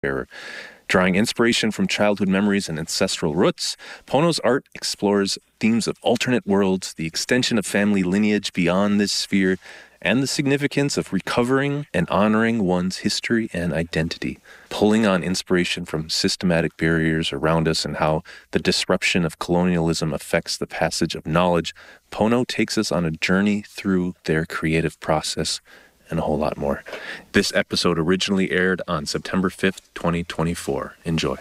bearer. Drawing inspiration from childhood memories and ancestral roots, Pono's art explores themes of alternate worlds, the extension of family lineage beyond this sphere, and the significance of recovering and honoring one's history and identity, pulling on inspiration from systematic barriers around us and how the disruption of colonialism affects the passage of knowledge. Pono takes us on a journey through their creative process and a whole lot more. This episode originally aired on September 5th, 2024. Enjoy.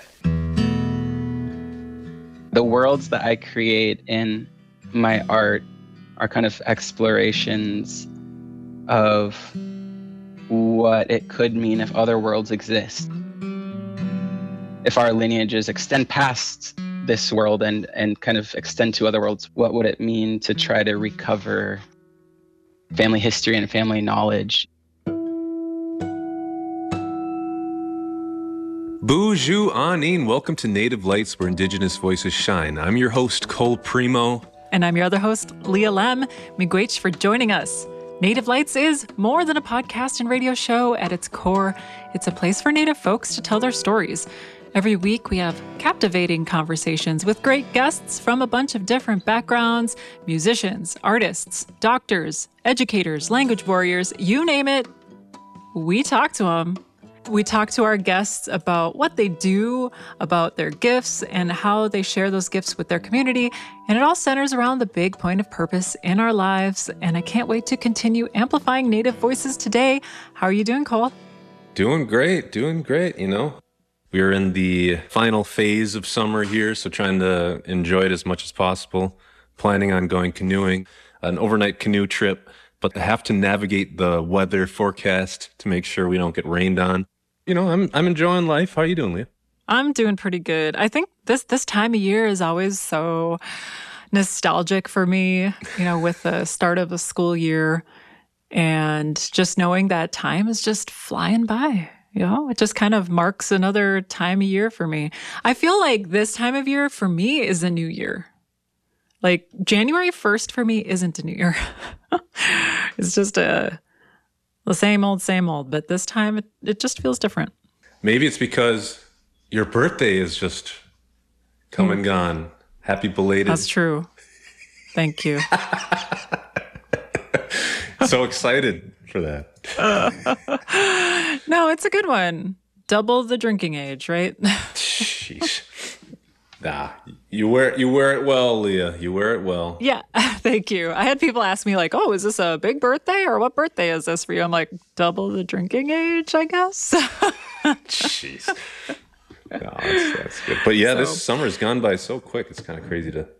The worlds that I create in my art are kind of explorations of what it could mean if other worlds exist. If our lineages extend past this world and kind of extend to other worlds, what would it mean to try to recover family history and family knowledge? Bonjour, Anin. Welcome to Native Lights, where Indigenous voices shine. I'm your host, Cole Primo. And I'm your other host, Leah Lem. Miigwech for joining us. Native Lights is more than a podcast and radio show. At its core, it's a place for Native folks to tell their stories. Every week, we have captivating conversations with great guests from a bunch of different backgrounds, musicians, artists, doctors, educators, language warriors, you name it. We talk to them. We talk to our guests about what they do, about their gifts, and how they share those gifts with their community. And it all centers around the big point of purpose in our lives. And I can't wait to continue amplifying Native voices today. How are you doing, Cole? Doing great. You know, we're in the final phase of summer here, so trying to enjoy it as much as possible. Planning on going canoeing, an overnight canoe trip, but have to navigate the weather forecast to make sure we don't get rained on. You know, I'm enjoying life. How are you doing, Leah? I'm doing pretty good. I think this time of year is always so nostalgic for me, you know, with the start of a school year and just knowing that time is just flying by. You know, it just kind of marks another time of year for me. I feel like this time of year for me is a new year. Like January 1st for me isn't a new year. It's just the same old, but this time it just feels different. Maybe it's because your birthday is just come and gone. Happy belated. That's true. Thank you. So excited for that. No, it's a good one. Double the drinking age, right? Jeez. Nah, you wear it well, Leah. You wear it well. Yeah, thank you. I had people ask me like, oh, is this a big birthday or what birthday is this for you? I'm like, double the drinking age, I guess. Jeez. No, that's good. But yeah, this summer's gone by so quick. It's kind of crazy to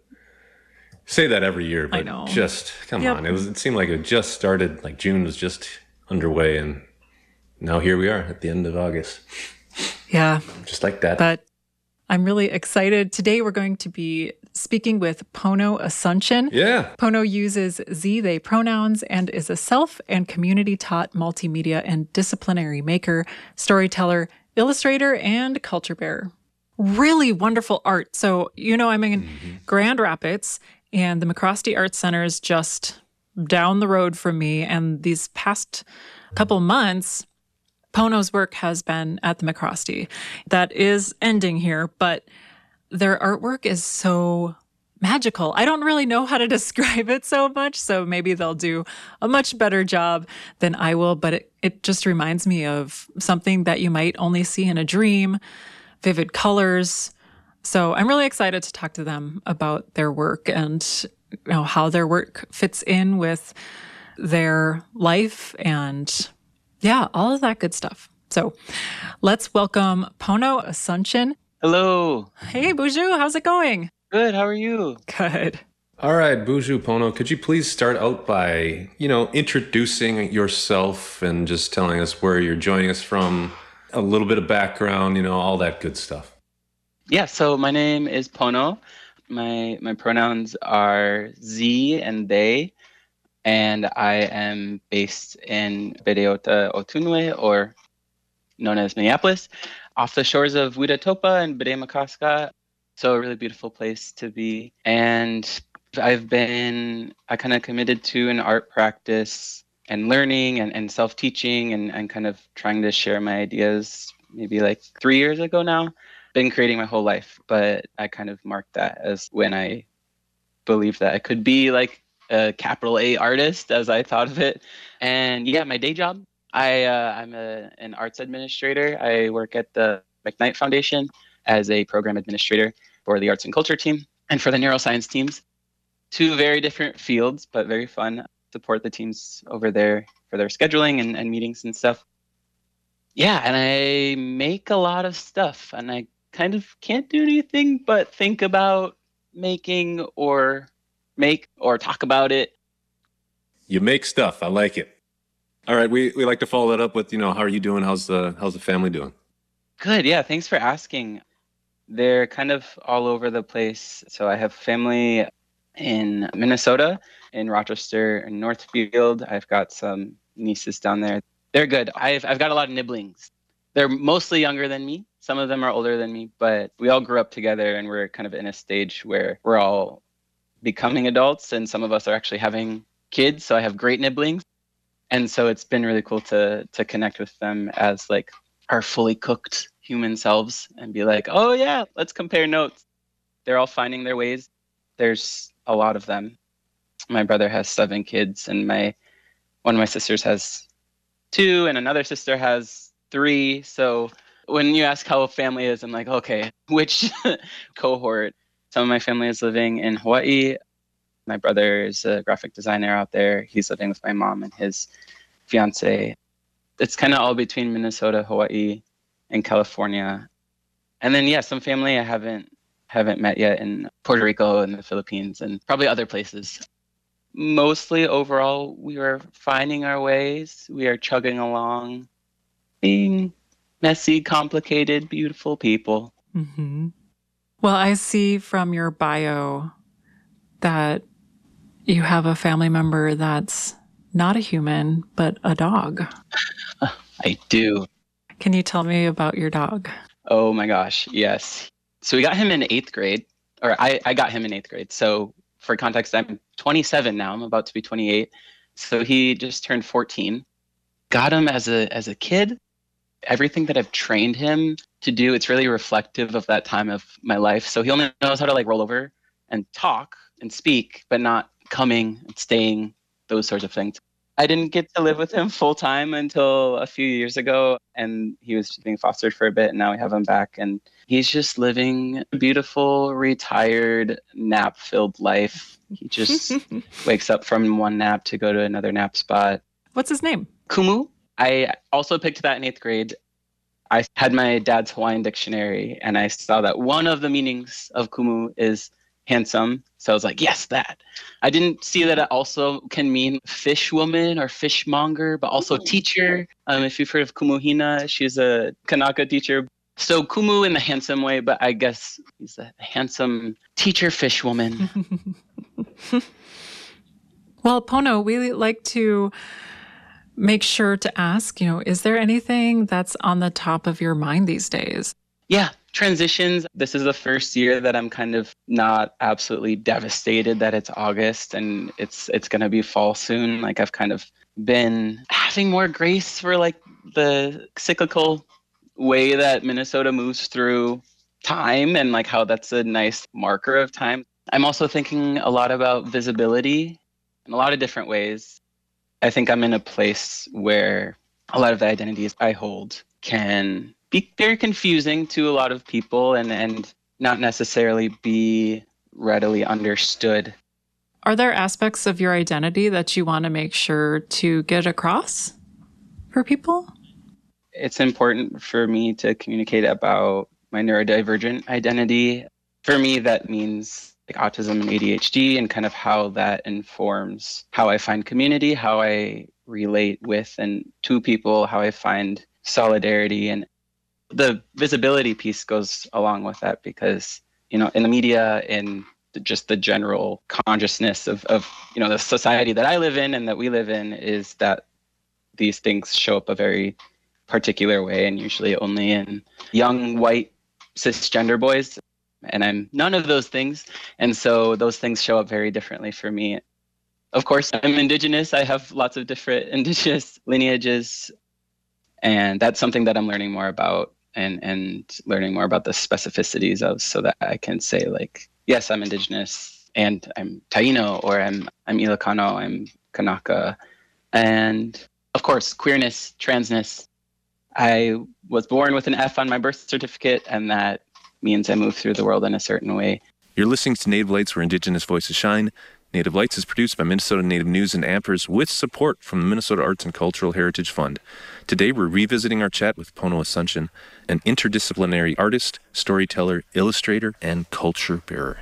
say that every year. But I know. Just, come on. It seemed like it just started, like June was just underway. And now here we are at the end of August. Yeah. Just like that. But I'm really excited. Today we're going to be speaking with Pono Asuncion. Yeah. Pono uses they pronouns and is a self and community-taught multimedia and disciplinary maker, storyteller, illustrator, and culture bearer. Really wonderful art. So, you know, I'm in Grand Rapids, and the McCrosty Arts Center is just down the road from me. And these past couple months, Pono's work has been at the McCrosty. That is ending here, but their artwork is so magical. I don't really know how to describe it so much, so maybe they'll do a much better job than I will, but it just reminds me of something that you might only see in a dream, vivid colors. So I'm really excited to talk to them about their work and how their work fits in with their life and all of that good stuff. So let's welcome Pono Asuncion. Hello. Hey, Buju, how's it going? Good. How are you? Good. All right, Buju Pono, could you please start out by, introducing yourself and just telling us where you're joining us from, a little bit of background, all that good stuff. Yeah, so my name is Pono. My pronouns are Z and they, and I am based in Bideota Otunwe, or known as Minneapolis, off the shores of Widatopa and Bidemakaska. So a really beautiful place to be. And I kind of committed to an art practice and learning and self-teaching and kind of trying to share my ideas maybe like 3 years ago now. Been creating my whole life, but I kind of marked that as when I believed that I could be like a capital A artist as I thought of it. And yeah, my day job, I'm an arts administrator. I work at the McKnight Foundation as a program administrator for the arts and culture team and for the neuroscience teams. Two very different fields, but very fun. Support the teams over there for their scheduling and meetings and stuff. Yeah, and I make a lot of stuff, and I kind of can't do anything but think about making or make or talk about it. You make stuff. I like it. All right, we like to follow that up with, how are you doing? How's the family doing? Good. Yeah, thanks for asking. They're kind of all over the place. So I have family in Minnesota, in Rochester and Northfield. I've got some nieces down there. They're good. I've got a lot of nibblings. They're mostly younger than me. Some of them are older than me, but we all grew up together and we're kind of in a stage where we're all becoming adults and some of us are actually having kids. So I have great nibblings. And so it's been really cool to connect with them as like our fully cooked human selves and be like, oh yeah, let's compare notes. They're all finding their ways. There's a lot of them. My brother has 7 kids and one of my sisters has 2 and another sister has 3. So when you ask how a family is, I'm like, okay, which cohort? Some of my family is living in Hawaii. My brother is a graphic designer out there. He's living with my mom and his fiance. It's kind of all between Minnesota, Hawaii, and California. And then, yeah, some family I haven't met yet in Puerto Rico and the Philippines and probably other places. Mostly overall, we are finding our ways. We are chugging along, being messy, complicated, beautiful people. Mm-hmm. Well, I see from your bio that you have a family member that's not a human, but a dog. I do. Can you tell me about your dog? Oh my gosh, yes. So we got him in 8th grade, or I got him in 8th grade. So for context, I'm 27 now. I'm about to be 28. So he just turned 14. Got him as a kid. Everything that I've trained him to do, it's really reflective of that time of my life. So he only knows how to like roll over and talk and speak, but not coming and staying, those sorts of things. I didn't get to live with him full time until a few years ago, and he was being fostered for a bit, and now we have him back, and he's just living a beautiful, retired, nap-filled life. He just wakes up from one nap to go to another nap spot. What's his name? Kumu. I also picked that in 8th grade. I had my dad's Hawaiian dictionary, and I saw that one of the meanings of Kumu is handsome. So I was like, yes, that. I didn't see that it also can mean fish woman or fishmonger, but also teacher. If you've heard of Kumuhina, she's a Kanaka teacher. So Kumu in the handsome way, but I guess he's a handsome teacher fish woman. Well, Pono, we like to make sure to ask, is there anything that's on the top of your mind these days? Yeah, transitions. This is the first year that I'm kind of not absolutely devastated that it's August and it's going to be fall soon. Like I've kind of been having more grace for like the cyclical way that Minnesota moves through time and like how that's a nice marker of time. I'm also thinking a lot about visibility in a lot of different ways. I think I'm in a place where a lot of the identities I hold can be very confusing to a lot of people and not necessarily be readily understood. Are there aspects of your identity that you want to make sure to get across for people? It's important for me to communicate about my neurodivergent identity. For me, that means like autism and ADHD and kind of how that informs how I find community, how I relate with and to people, how I find solidarity. And the visibility piece goes along with that because, in the media and just the general consciousness of the society that I live in and that we live in is that these things show up a very particular way and usually only in young, white, cisgender boys. And I'm none of those things. And so those things show up very differently for me. Of course, I'm Indigenous. I have lots of different Indigenous lineages. And that's something that I'm learning more about and learning more about the specificities of, so that I can say like, yes, I'm Indigenous and I'm Taino, or I'm Ilocano, I'm Kanaka. And of course, queerness, transness. I was born with an F on my birth certificate, and that means I move through the world in a certain way. You're listening to Native Lights, where Indigenous voices shine. Native Lights is produced by Minnesota Native News and Ampers with support from the Minnesota Arts and Cultural Heritage Fund. Today, we're revisiting our chat with Pono Asuncion, an interdisciplinary artist, storyteller, illustrator, and culture bearer.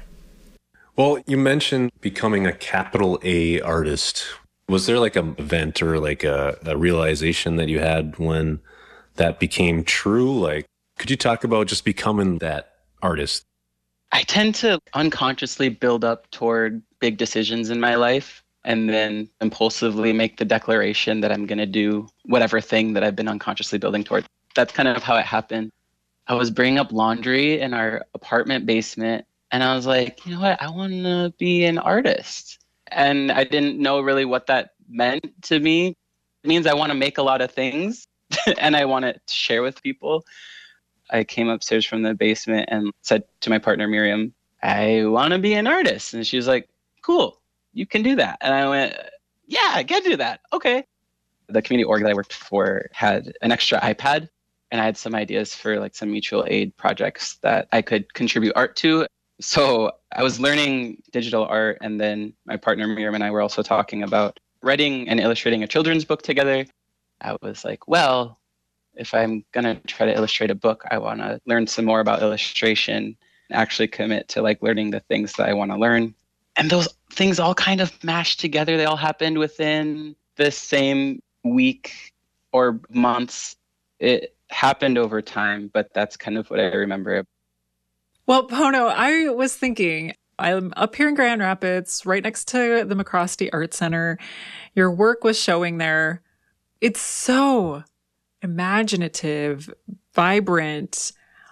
Well, you mentioned becoming a capital A artist. Was there like an event or like a realization that you had when that became true? Like, could you talk about just becoming that artist? I tend to unconsciously build up toward big decisions in my life and then impulsively make the declaration that I'm going to do whatever thing that I've been unconsciously building toward. That's kind of how it happened. I was bringing up laundry in our apartment basement, and I was like, you know what? I want to be an artist. And I didn't know really what that meant to me. It means I want to make a lot of things and I want to share with people. I came upstairs from the basement and said to my partner, Miriam, I want to be an artist. And she was like, cool, you can do that. And I went, yeah, I can do that. Okay. The community org that I worked for had an extra iPad, and I had some ideas for like some mutual aid projects that I could contribute art to. So I was learning digital art, and then my partner Miriam and I were also talking about writing and illustrating a children's book together. I was like, well, if I'm going to try to illustrate a book, I want to learn some more about illustration and actually commit to like learning the things that I want to learn. And those things all kind of mashed together. They all happened within the same week or months. It happened over time, but that's kind of what I remember. Well, Pono, I was thinking, I'm up here in Grand Rapids, right next to the McCrosty Art Center. Your work was showing there. It's so imaginative, vibrant.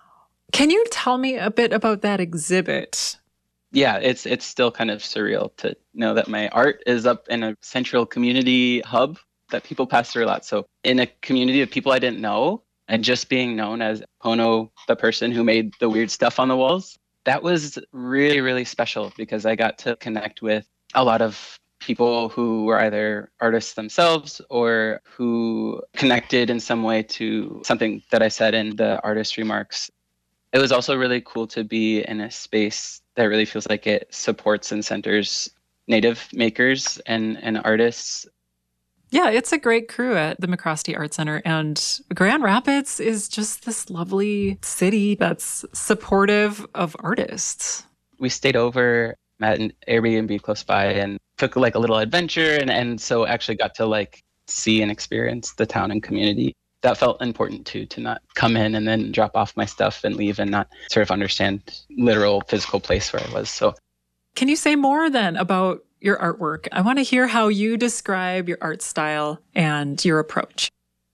Can you tell me a bit about that exhibit? Yeah, it's still kind of surreal to know that my art is up in a central community hub that people pass through a lot. So in a community of people I didn't know, and just being known as Pono, the person who made the weird stuff on the walls, that was really, really special because I got to connect with a lot of people who were either artists themselves or who connected in some way to something that I said in the artist remarks. It was also really cool to be in a space that really feels like it supports and centers Native makers and artists. Yeah, it's a great crew at the McCrosty Art Center, and Grand Rapids is just this lovely city that's supportive of artists. We stayed over at an Airbnb close by and took like a little adventure, and so actually got to like see and experience the town and community. That felt important too, to not come in and then drop off my stuff and leave and not sort of understand literal physical place where I was. So can you say more then about your artwork? I want to hear how you describe your art style and your approach.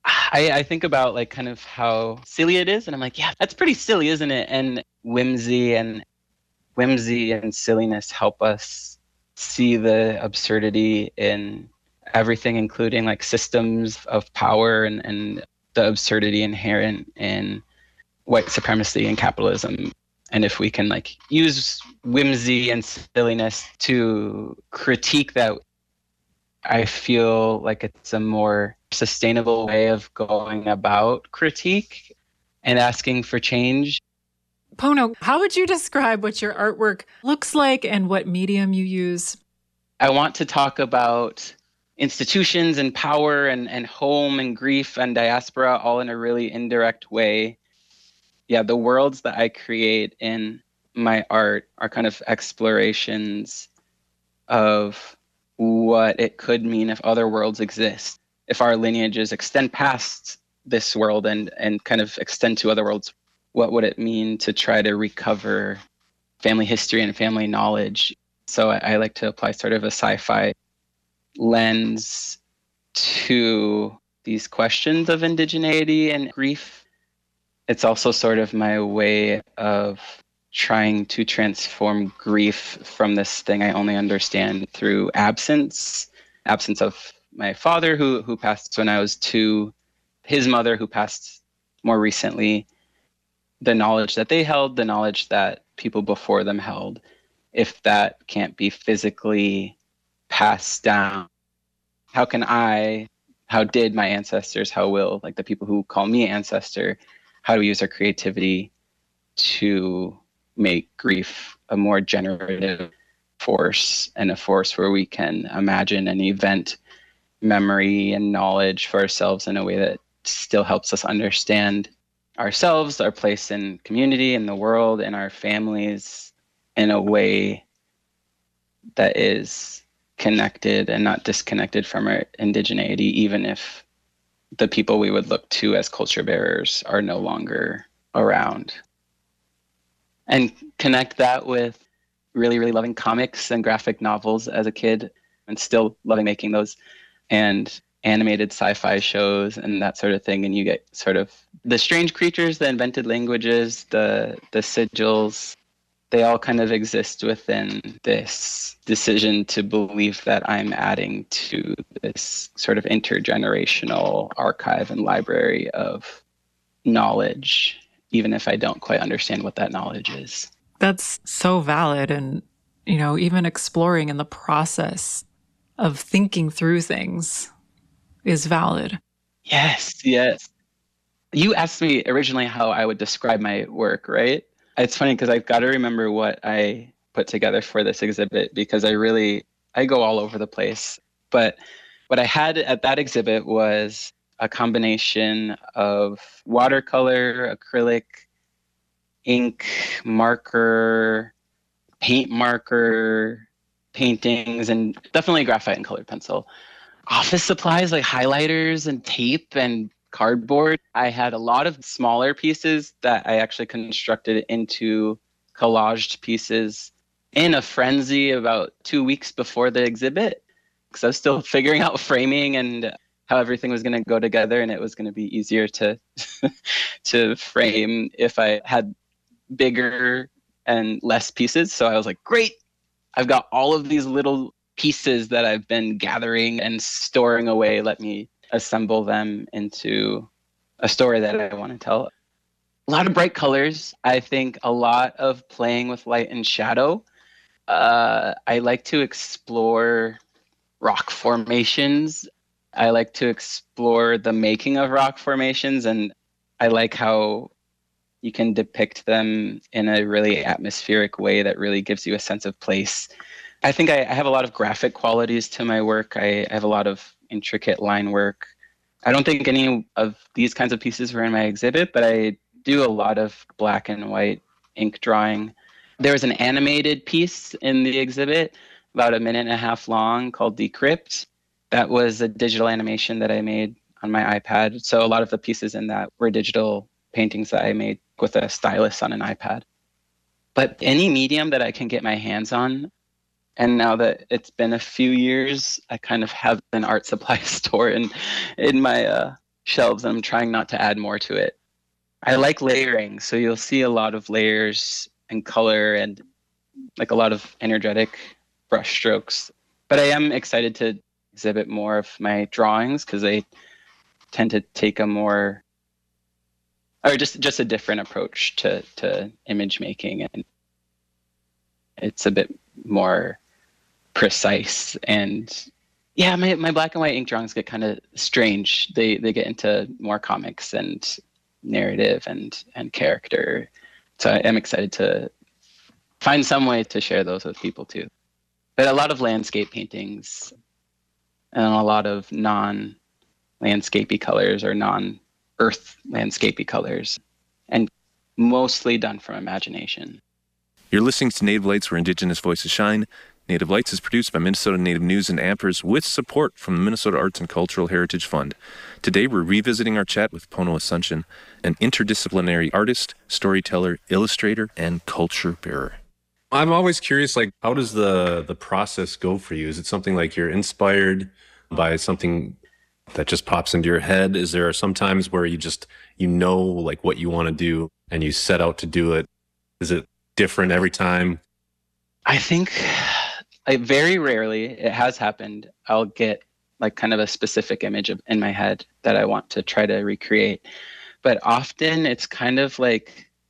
I think about like kind of how silly it is, and I'm like, yeah, that's pretty silly, isn't it? And whimsy and silliness help us see the absurdity in everything, including like systems of power and the absurdity inherent in white supremacy and capitalism. And if we can like use whimsy and silliness to critique that, I feel like it's a more sustainable way of going about critique and asking for change. Pono, how would you describe what your artwork looks like and what medium you use? I want to talk about institutions and power and home and grief and diaspora all in a really indirect way. Yeah, the worlds that I create in my art are kind of explorations of what it could mean if other worlds exist, if our lineages extend past this world and kind of extend to other worlds. What would it mean to try to recover family history and family knowledge? So I like to apply sort of a sci-fi lens to these questions of indigeneity and grief. It's also sort of my way of trying to transform grief from this thing I only understand through absence of my father who passed when I was 2, his mother who passed more recently, the knowledge that they held, the knowledge that people before them held, if that can't be physically passed down, how can I, how did my ancestors, how will like the people who call me ancestor, how do we use our creativity to make grief a more generative force, and a force where we can imagine and event memory and knowledge for ourselves in a way that still helps us understand ourselves, our place in community, in the world, in our families, in a way that is connected and not disconnected from our indigeneity, even if the people we would look to as culture bearers are no longer around. And connect that with really, really loving comics and graphic novels as a kid, and still loving making those, and animated sci-fi shows and that sort of thing. And you get sort of the strange creatures, the invented languages, the sigils, they all kind of exist within this decision to believe that I'm adding to this sort of intergenerational archive and library of knowledge, even if I don't quite understand what that knowledge is. That's so valid. And, you know, even exploring in the process of thinking through things is valid. Yes, yes. You asked me originally how I would describe my work, right? It's funny because I've got to remember what I put together for this exhibit, because I go all over the place. But what I had at that exhibit was a combination of watercolor, acrylic, ink, marker, paint marker, paintings, and definitely graphite and colored pencil. Office supplies like highlighters and tape and cardboard. I had a lot of smaller pieces that I actually constructed into collaged pieces in a frenzy about 2 weeks before the exhibit, because I was still figuring out framing and how everything was going to go together, and it was going to be easier to to frame if I had bigger and less pieces. So I was like, great, I've got all of these little pieces that I've been gathering and storing away. Let me assemble them into a story that I want to tell. A lot of bright colors. I think a lot of playing with light and shadow. I like to explore rock formations. I like to explore the making of rock formations, and I like how you can depict them in a really atmospheric way that really gives you a sense of place. I think I have a lot of graphic qualities to my work. I have a lot of intricate line work. I don't think any of these kinds of pieces were in my exhibit, but I do a lot of black and white ink drawing. There was an animated piece in the exhibit, about 1.5 minutes long, called Decrypt. That was a digital animation that I made on my iPad. So a lot of the pieces in that were digital paintings that I made with a stylus on an iPad. But any medium that I can get my hands on, and now that it's been a few years, I kind of have an art supply store in my shelves, and I'm trying not to add more to it. I like layering, so you'll see a lot of layers and color and like a lot of energetic brush strokes. But I am excited to exhibit more of my drawings, because they tend to take a more, or just a different approach to image making, and it's a bit more precise. And yeah, my black and white ink drawings get kind of strange. They get into more comics and narrative and character. So I am excited to find some way to share those with people too. But a lot of landscape paintings and a lot of non-landscapey colors or non-earth landscapey colors, and mostly done from imagination. You're listening to Native Lights, where Indigenous voices shine. Native Lights is produced by Minnesota Native News and Ampers with support from the Minnesota Arts and Cultural Heritage Fund. Today, we're revisiting our chat with Pono Asuncion, an interdisciplinary artist, storyteller, illustrator, and culture bearer. I'm always curious, like, how does the process go for you? Is it something like you're inspired by something that just pops into your head? Is there some times where you know like what you want to do and you set out to do it? Is it different every time? I think very rarely, it has happened, I'll get like kind of a specific image in my head that I want to try to recreate. But often it's kind of like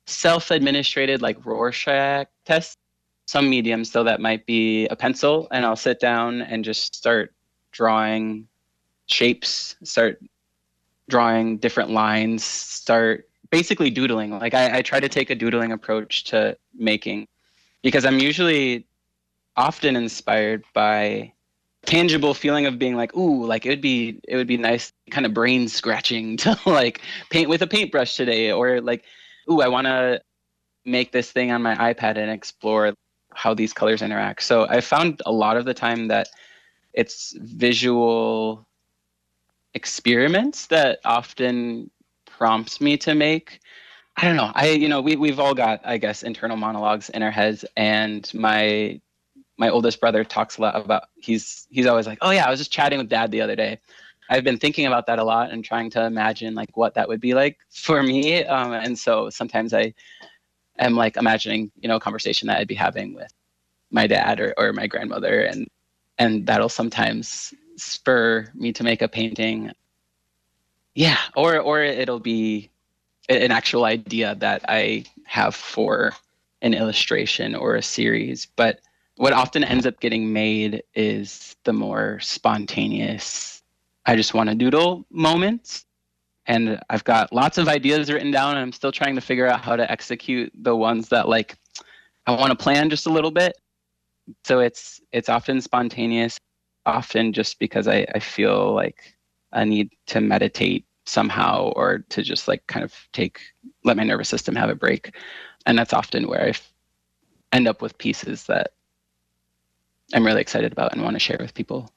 self-administrated like Rorschach tests. Some mediums, though, that might be a pencil, and I'll sit down and just start drawing shapes, start drawing different lines, start basically doodling. Like I try to take a doodling approach to making, because I'm usually often inspired by tangible feeling of being like, ooh, like it would be nice, kind of brain scratching to like paint with a paintbrush today, or like, ooh, I want to make this thing on my iPad and explore how these colors interact. So I found a lot of the time that it's visual experiments that often prompts me to make. I don't know. We've all got, I guess, internal monologues in our heads, and my oldest brother talks a lot about, he's always like, oh yeah, I was just chatting with Dad the other day. I've been thinking about that a lot and trying to imagine like what that would be like for me. And so sometimes I am like imagining, a conversation that I'd be having with my dad or my grandmother, and that'll sometimes spur me to make a painting. Yeah, or it'll be an actual idea that I have for an illustration or a series. But what often ends up getting made is the more spontaneous, I just want to doodle moments. And I've got lots of ideas written down, and I'm still trying to figure out how to execute the ones that like I want to plan just a little bit. So it's often spontaneous, often just because I feel like I need to meditate somehow, or to just like kind of let my nervous system have a break. And that's often where I end up with pieces that I'm really excited about and want to share with people.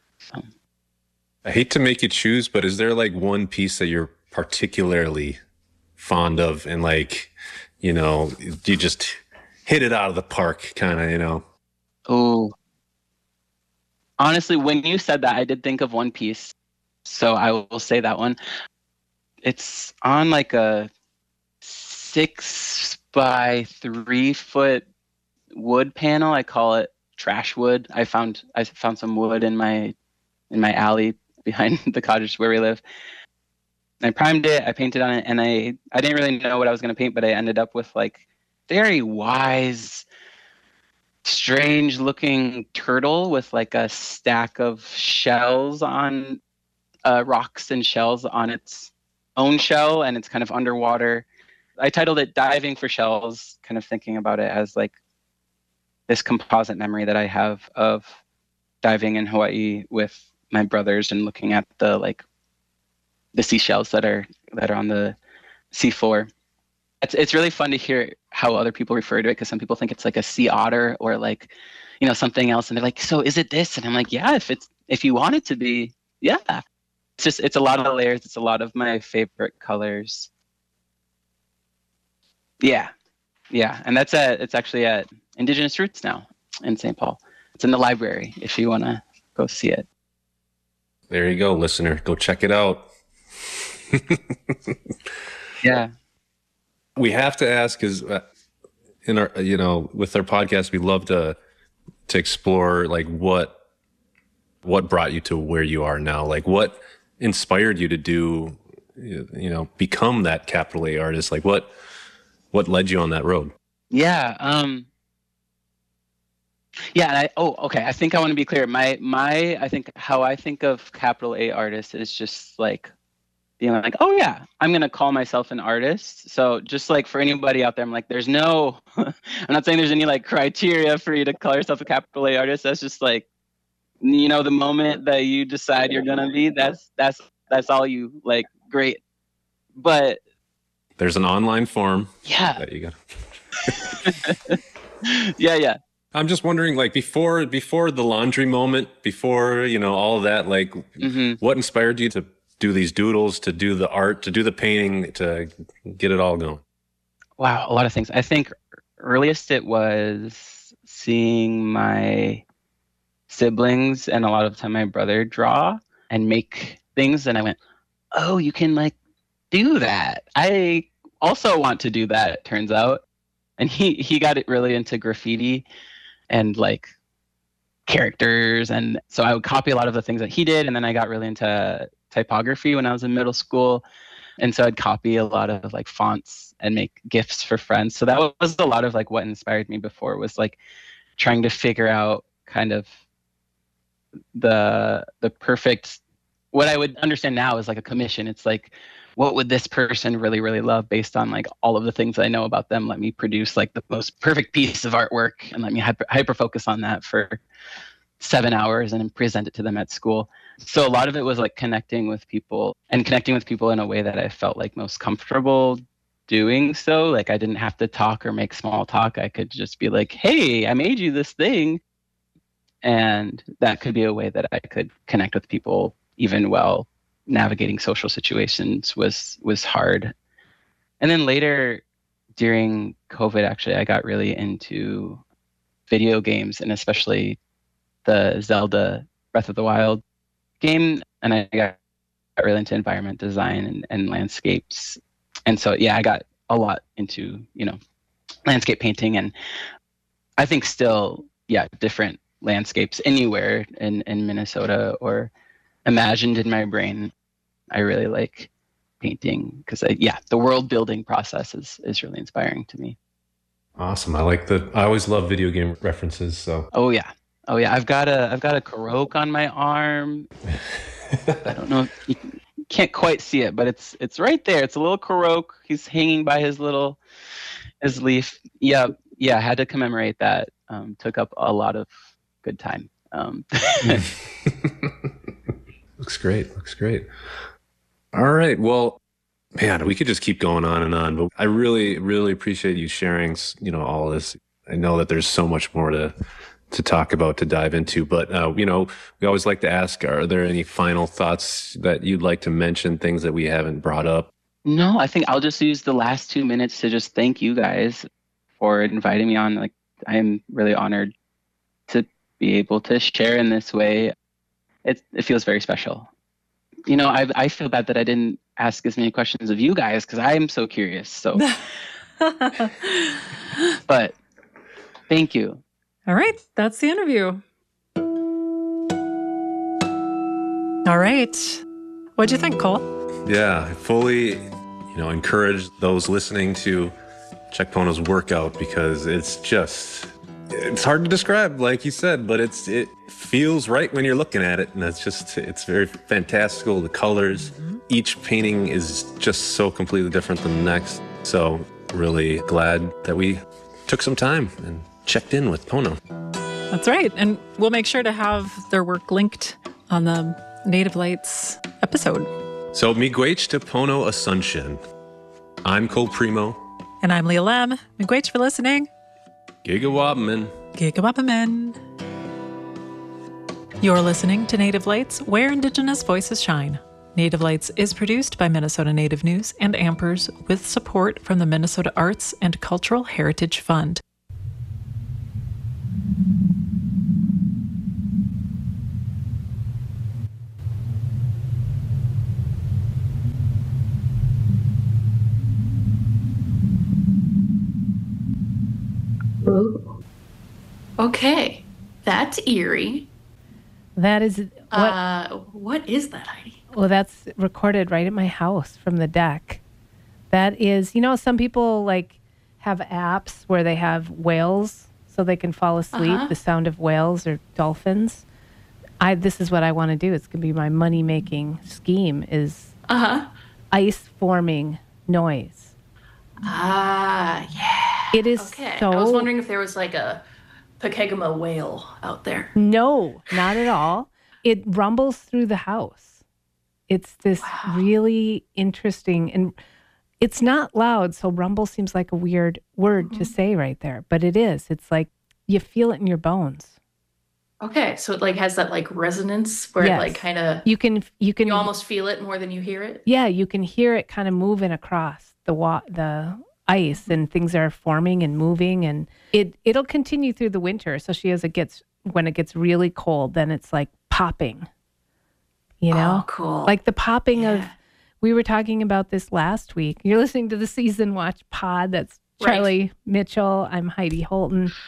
I hate to make you choose, but is there like one piece that you're particularly fond of, and like, you just hit it out of the park kind of, Oh, honestly, when you said that, I did think of one piece. So I will say that one. It's on like a 6 by 3 foot wood panel. I call it trash wood. I found some wood in my alley behind the cottage where we live. I primed it, I painted on it, and I didn't really know what I was going to paint, but I ended up with like very wise, strange looking turtle with like a stack of shells on rocks and shells on its own shell, and it's kind of underwater. I titled it Diving for Shells, kind of thinking about it as like this composite memory that I have of diving in Hawaii with my brothers and looking at the seashells that are on the seafloor. It's really fun to hear how other people refer to it, because some people think it's like a sea otter or like, something else, and they're like, so is it this? And I'm like, yeah, if you want it to be, yeah. It's a lot of layers. It's a lot of my favorite colors. Yeah. And it's actually at Indigenous Roots now in St. Paul. It's in the library if you want to go see it. There you go, listener. Go check it out. Yeah. We have to ask, because in our, with our podcast, we love to explore like what brought you to where you are now, like what inspired you to do, become that capital A artist. Like what led you on that road? Yeah. Yeah. Okay. I think I want to be clear. I think how I think of capital A artist is just like being like, oh yeah, I'm going to call myself an artist. So just like for anybody out there, I'm like, there's no, I'm not saying there's any like criteria for you to call yourself a capital A artist. That's just like, the moment that you decide you're going to be, that's all you like. Great. But there's an online form. Yeah. That you got. Yeah. I'm just wondering, like before the laundry moment, before, all of that, like what inspired you to do these doodles, to do the art, to do the painting, to get it all going? Wow. A lot of things. I think earliest it was seeing my siblings and a lot of the time my brother draw and make things. And I went, oh, you can like do that. I also want to do that, it turns out. And he got it really into graffiti and like characters. And so I would copy a lot of the things that he did. And then I got really into typography when I was in middle school. And so I'd copy a lot of like fonts and make gifts for friends. So that was a lot of like what inspired me before, was like trying to figure out kind of the perfect, what I would understand now is like a commission. It's like, what would this person really, really love based on like all of the things I know about them? Let me produce like the most perfect piece of artwork and let me hyper focus on that for 7 hours and then present it to them at school. So a lot of it was like connecting with people in a way that I felt like most comfortable doing so. Like I didn't have to talk or make small talk. I could just be like, hey, I made you this thing. And that could be a way that I could connect with people even while navigating social situations was hard. And then later during COVID, actually, I got really into video games, and especially the Zelda Breath of the Wild game. And I got really into environment design and landscapes. And so, yeah, I got a lot into, landscape painting, and I think still, different landscapes anywhere in Minnesota or imagined in my brain. I really like painting because the world building process is really inspiring to me. Awesome. I always love video game references. So. Oh yeah. I've got a Korok on my arm. I don't know. You can't quite see it, but it's right there. It's a little Korok. He's hanging by his leaf. Yeah. I had to commemorate that. Took up a lot of good time. Looks great. All right. Well, man, we could just keep going on and on, but I really, really appreciate you sharing, all this. I know that there's so much more to talk about, to dive into, but, we always like to ask, are there any final thoughts that you'd like to mention, things that we haven't brought up? No, I think I'll just use the last 2 minutes to just thank you guys for inviting me on. Like, I am really honored to be able to share in this way. It feels very special. I feel bad that I didn't ask as many questions of you guys because I'm so curious. So, but thank you. All right. That's the interview. All right. What'd you think, Cole? Yeah, I fully, encourage those listening to check Pono's work out because it's hard to describe, like you said, but it feels right when you're looking at it. And it's very fantastical. The colors, each painting is just so completely different than the next. So really glad that we took some time and checked in with Pono. That's right. And we'll make sure to have their work linked on the Native Lights episode. So miigwech to Pono Asuncion. I'm Cole Primo. And I'm Leah Lem. Miigwech for listening. Gigawapamin. Gigawapamin. You're listening to Native Lights, where Indigenous voices shine. Native Lights is produced by Minnesota Native News and Ampers with support from the Minnesota Arts and Cultural Heritage Fund. Ooh. Okay, that's eerie. That is what is that, Heidi? Well, that's recorded right at my house from the deck. That is, some people like have apps where they have whales so they can fall asleep, the sound of whales or dolphins. This is what I want to do. It's going to be my money-making scheme is ice forming noise. Yeah. It is okay. so... I was wondering if there was like a Pokegama whale out there. No, not at all. It rumbles through the house. It's this really interesting, and it's not loud, so rumble seems like a weird word to say right there, but it is. It's like you feel it in your bones. Okay, so it like has that like resonance where it like kind of you can you almost feel it more than you hear it. Yeah, you can hear it kind of moving across the ice, and things are forming and moving, and it'll continue through the winter, especially when it gets really cold. Then it's like popping. Oh, cool. Like the popping of. We were talking about this last week. You're listening to the Season Watch pod. That's Charlie Mitchell. I'm Heidi Holton.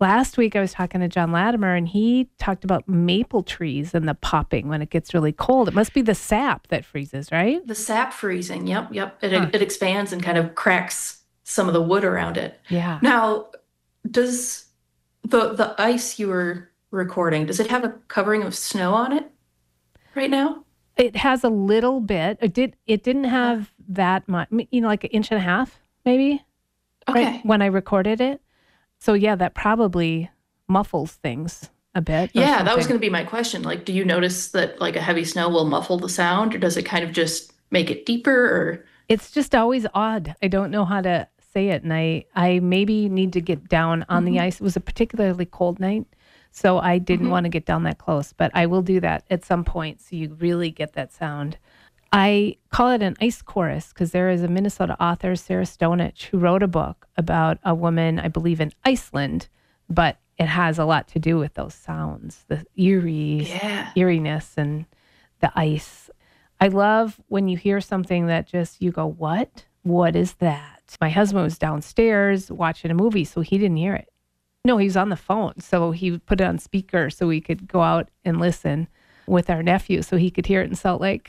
last week I was talking to John Latimer, and he talked about maple trees and the popping when it gets really cold. It must be the sap that freezes, right? The sap freezing. Yep. It expands and kind of cracks some of the wood around it. Yeah. Now, does the ice you were recording, does it have a covering of snow on it right now? It has a little bit. It didn't have that much, like 1.5 inches, maybe. Okay. Right, when I recorded it. So yeah, that probably muffles things a bit. Yeah, that was going to be my question. Like, do you notice that like a heavy snow will muffle the sound, or does it kind of just make it deeper? Or it's just always odd. I don't know how to say it, and I maybe need to get down on the ice. It was a particularly cold night, so I didn't want to get down that close, but I will do that at some point so you really get that sound. I call it an ice chorus because there is a Minnesota author, Sarah Stonich, who wrote a book about a woman, I believe, in Iceland, but it has a lot to do with those sounds, the eeriness and the ice. I love when you hear something that just, you go, what? What is that? My husband was downstairs watching a movie, so he didn't hear it. No, he was on the phone, so he put it on speaker so we could go out and listen with our nephew so he could hear it in Salt Lake.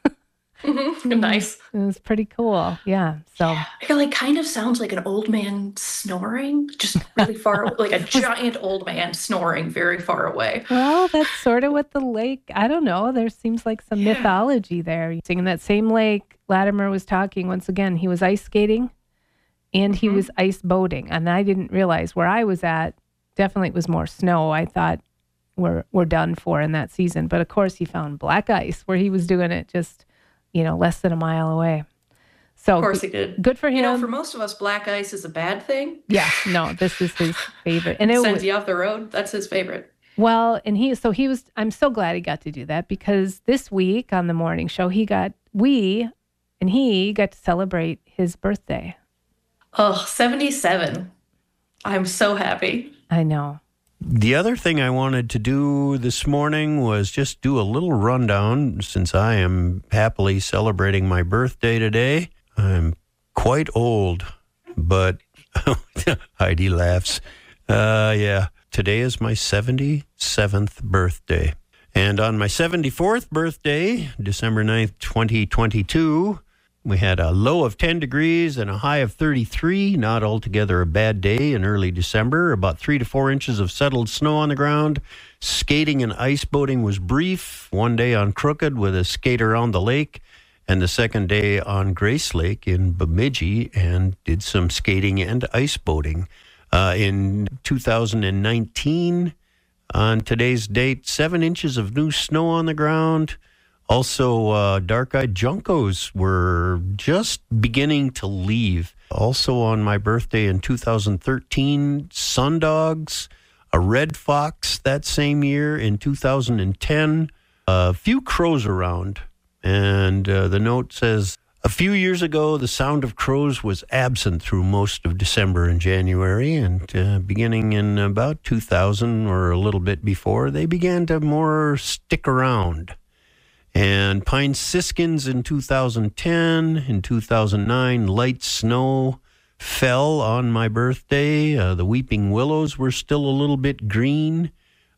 Nice. It was pretty cool. Yeah. So it like kind of sounds like an old man snoring, just really far away, like a giant old man snoring very far away. Well, that's sort of what the lake, I don't know. There seems like some mythology there. In that same lake, Latimer was talking once again. He was ice skating and he was ice boating. And I didn't realize where I was at, definitely it was more snow. I thought we're done for in that season. But of course he found black ice where he was doing it just less than a mile away. So of course he did. Good for him. For most of us, black ice is a bad thing. Yeah, no, this is his favorite. And it sends you off the road. That's his favorite. Well, and I'm so glad he got to do that because this week on the morning show, he got to celebrate his birthday. Oh, 77. I'm so happy. I know. The other thing I wanted to do this morning was just do a little rundown since I am happily celebrating my birthday today. I'm quite old, but Heidi laughs. Yeah, today is my 77th birthday. And on my 74th birthday, December 9th, 2022, we had a low of 10 degrees and a high of 33. Not altogether a bad day in early December. About 3 to 4 inches of settled snow on the ground. Skating and ice boating was brief. One day on Crooked with a skate around the lake. And the second day on Grace Lake in Bemidji and did some skating and ice boating. In 2019, on today's date, 7 inches of new snow on the ground. Also, dark-eyed juncos were just beginning to leave. Also on my birthday in 2013, sundogs, a red fox that same year in 2010, a few crows around. And the note says, a few years ago, the sound of crows was absent through most of December and January. And beginning in about 2000 or a little bit before, they began to more stick around. And pine siskins in 2010, in 2009, light snow fell on my birthday. The weeping willows were still a little bit green.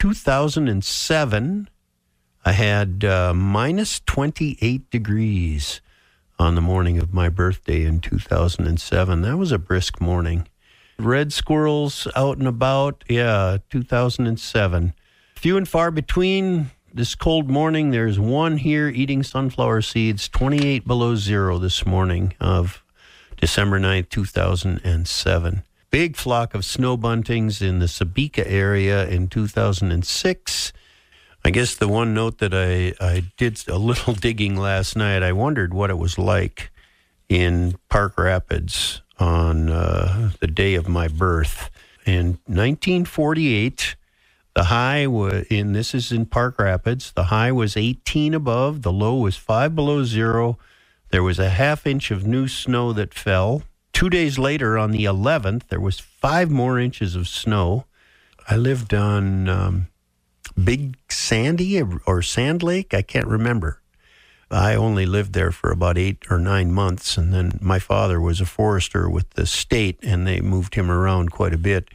2007, I had minus 28 degrees on the morning of my birthday in 2007. That was a brisk morning. Red squirrels out and about, 2007. Few and far between. This cold morning, there's one here eating sunflower seeds, 28 below zero this morning of December 9th, 2007. Big flock of snow buntings in the Sabika area in 2006. I guess the one note that I did a little digging last night, I wondered what it was like in Park Rapids on the day of my birth. In 1948, the high was this is in Park Rapids. The high was 18 above. The low was 5 below zero. There was a half inch of new snow that fell. 2 days later, on the 11th, there was 5 more inches of snow. I lived on Big Sandy or Sand Lake. I can't remember. I only lived there for about 8 or 9 months, and then my father was a forester with the state, and they moved him around quite a bit.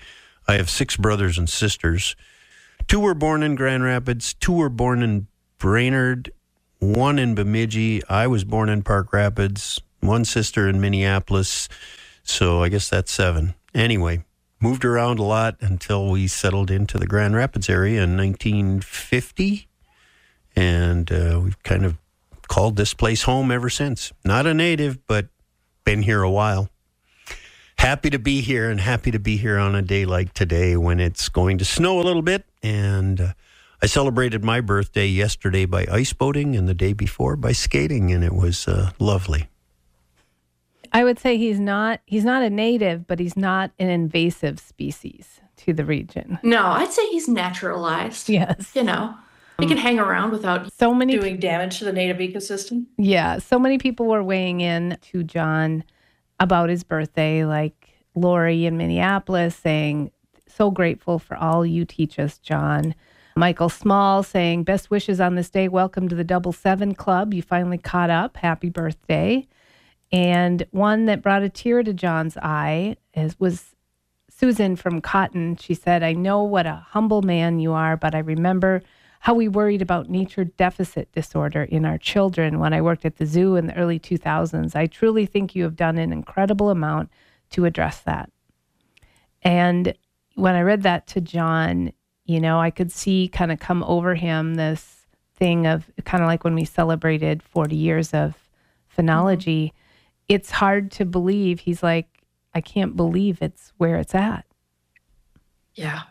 I have 6 brothers and sisters. 2 were born in Grand Rapids, 2 were born in Brainerd, 1 in Bemidji. I was born in Park Rapids, 1 sister in Minneapolis. So I guess that's 7. Anyway, moved around a lot until we settled into the Grand Rapids area in 1950. And we've kind of called this place home ever since. Not a native, but been here a while. Happy to be here, and happy to be here on a day like today when it's going to snow a little bit. And I celebrated my birthday yesterday by ice boating and the day before by skating, and it was lovely. I would say he's not a native, but he's not an invasive species to the region. No, I'd say he's naturalized. Yes. You know, he can hang around without doing damage to the native ecosystem. Yeah. So many people were weighing in to John about his birthday, like Lori in Minneapolis saying, so grateful for all you teach us, John. Michael Small saying, best wishes on this day. Welcome to the Double 7 Club. You finally caught up. Happy birthday. And one that brought a tear to John's eye was Susan from Cotton. She said, I know what a humble man you are, but I remember how we worried about nature deficit disorder in our children when I worked at the zoo in the early 2000s. I truly think you have done an incredible amount to address that. And when I read that to John, you know, I could see kind of come over him this thing of kind of like when we celebrated 40 years of phenology. Mm-hmm. It's hard to believe. He's like, I can't believe it's where it's at. Yeah.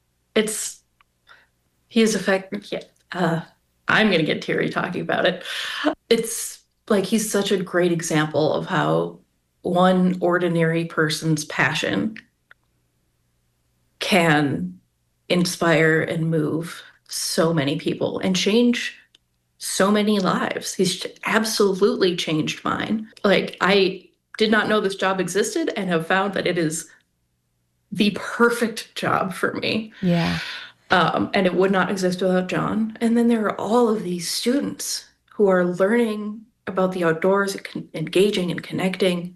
He is effective. Yeah. I'm going to get teary talking about it. It's like he's such a great example of how one ordinary person's passion can inspire and move so many people and change so many lives. He's absolutely changed mine. Like, I did not know this job existed and have found that it is the perfect job for me. Yeah. And it would not exist without John. And then there are all of these students who are learning about the outdoors, engaging and connecting.